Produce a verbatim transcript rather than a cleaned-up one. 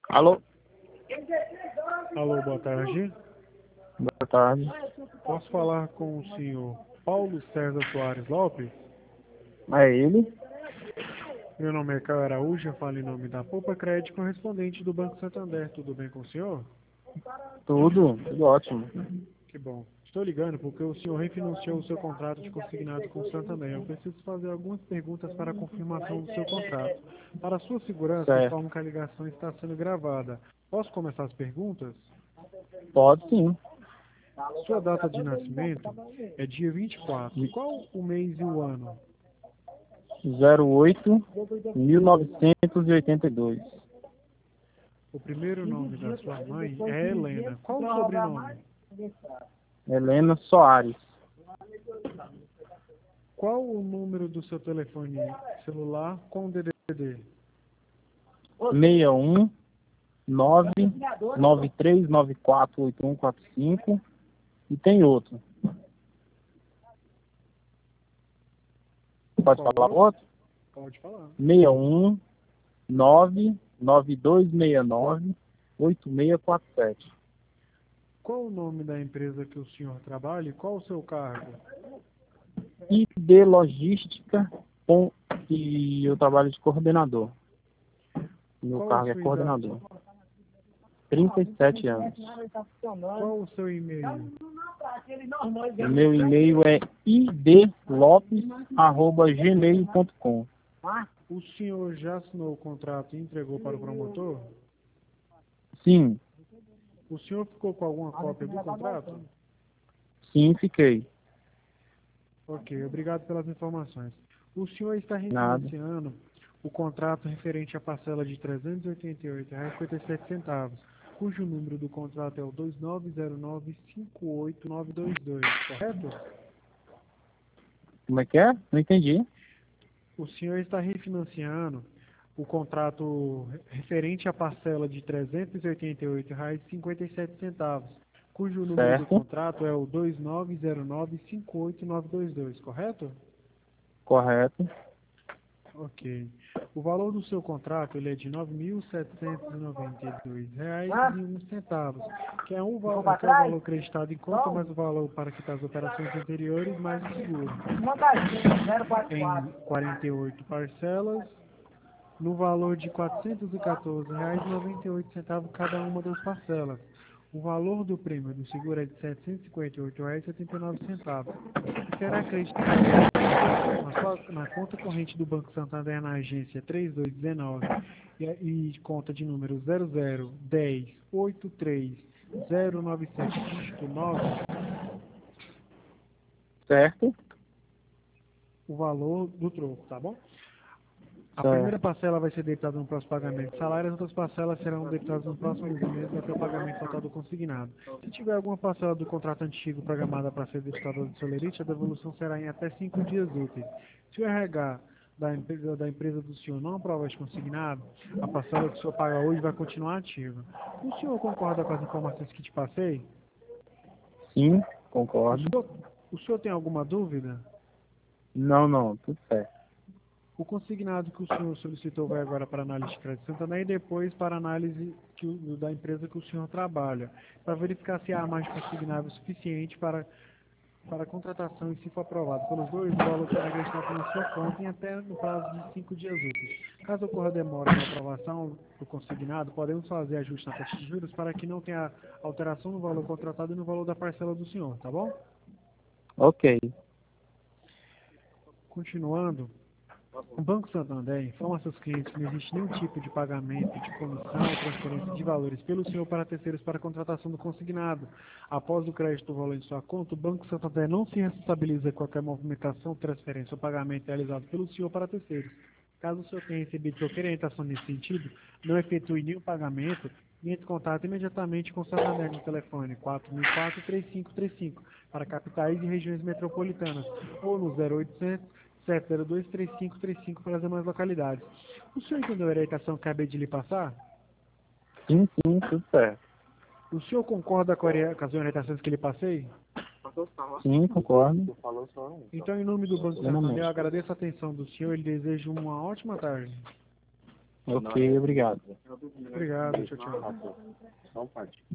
Alô? Alô, boa tarde. Boa tarde. Posso falar com o senhor Paulo César Soares Lopes? É ele? Meu nome é Caio Araújo, eu falo em nome da Poupa Crédito, correspondente do Banco Santander. Tudo bem com o senhor? Tudo, tudo ótimo. Que bom. Estou ligando porque o senhor refinanciou o seu contrato de consignado com o Santander. Eu preciso fazer algumas perguntas para a confirmação do seu contrato. Para sua segurança, Certo. informo que a ligação está sendo gravada. Posso começar as perguntas? Pode sim. Sua data de nascimento é dia vinte e quatro. Qual o mês e o ano? zero oito mil novecentos e oitenta e dois. O primeiro nome da sua mãe é Helena. Qual o sobrenome? Helena Soares. Qual o número do seu telefone celular com D D D? seis um nove nove três nove quatro oito um quatro cinco. E tem outro. Pode Qual falar o outro? outro? Pode falar. seis um nove nove dois seis nove oito seis quatro sete. Qual o nome da empresa que o senhor trabalha e qual o seu cargo? I D Logística com, e eu trabalho de coordenador. Meu Qual a cargo é sua idade? coordenador. trinta e sete anos. Qual o seu e-mail? Meu e-mail é idlopes arroba gmail ponto com. O senhor já assinou o contrato e entregou para o promotor? Sim, O senhor ficou com alguma cópia do contrato? sim, fiquei. Ok, obrigado pelas informações. O senhor está Nada. refinanciando o contrato referente à parcela de trezentos e oitenta e oito reais e cinquenta e sete centavos, cujo número do contrato é o dois nove zero nove cinco oito nove dois dois, correto? Como é que é? Não entendi. O senhor está refinanciando o contrato referente à parcela de trezentos e oitenta e oito reais e cinquenta e sete centavos, cujo número do Certo, contrato é o dois nove zero nove cinco oito nove dois dois, correto? correto. Ok. O valor do seu contrato ele é de nove mil setecentos e noventa e dois reais e um centavos, que é, um, val- que é o valor acreditado em conta, mais o valor para quitar as operações anteriores, mais o seguro. Em quarenta e oito parcelas, no valor de quatrocentos e quatorze reais e noventa e oito centavos cada uma das parcelas. O valor do prêmio do seguro é de setecentos e cinquenta e oito reais e setenta e nove centavos e será acreditado na, sua, na conta corrente do Banco Santander na agência três dois um nove e, e conta de número zero zero dez oito três zero nove sete dígito nove, Certo, o valor do troco, tá bom? A primeira certo. parcela vai ser debitada no próximo pagamento de salário, as outras parcelas serão debitadas no próximo doze meses até o pagamento total do consignado. Se tiver alguma parcela do contrato antigo programada para ser debitada do Solerite, a devolução será em até cinco dias úteis. Se o R H da empresa, da empresa do senhor não aprovar este consignado, a parcela que o senhor paga hoje vai continuar ativa. O senhor concorda com as informações que te passei? Sim, O concordo. senhor, o senhor tem alguma dúvida? Não, não, tudo certo. O consignado que o senhor solicitou vai agora para análise de crédito Santander e depois para análise que o- da empresa que o senhor trabalha, para verificar se há mais consignável suficiente para, para a contratação e se for aprovado pelos dois, o valor será acreditado na sua conta em até no prazo de cinco dias úteis. Caso ocorra demora na aprovação do consignado, podemos fazer ajuste na taxa de juros para que não tenha alteração no valor contratado e no valor da parcela do senhor, tá bom? Ok, Continuando, o Banco Santander informa a seus clientes que não existe nenhum tipo de pagamento de comissão ou transferência de valores pelo senhor para terceiros para a contratação do consignado. Após o crédito do valor em sua conta, o Banco Santander não se responsabiliza qualquer movimentação, transferência ou pagamento realizado pelo senhor para terceiros. Caso o senhor tenha recebido qualquer orientação nesse sentido, não efetue nenhum pagamento e entre em contato imediatamente com o Santander no telefone quatro mil e quatro, três cinco três cinco para capitais e regiões metropolitanas ou no zero oitocentos, sete zero dois, três cinco três cinco para as demais localidades. O senhor entendeu a orientação que acabei de lhe passar? sim, sim, tudo certo. O senhor concorda com, a, com as orientações que lhe passei? Sim, concordo. Então, em nome do Banco Santander, eu Plenamente. agradeço a atenção do senhor e lhe desejo uma ótima tarde. Ok, obrigado. Obrigado, tchau, tchau.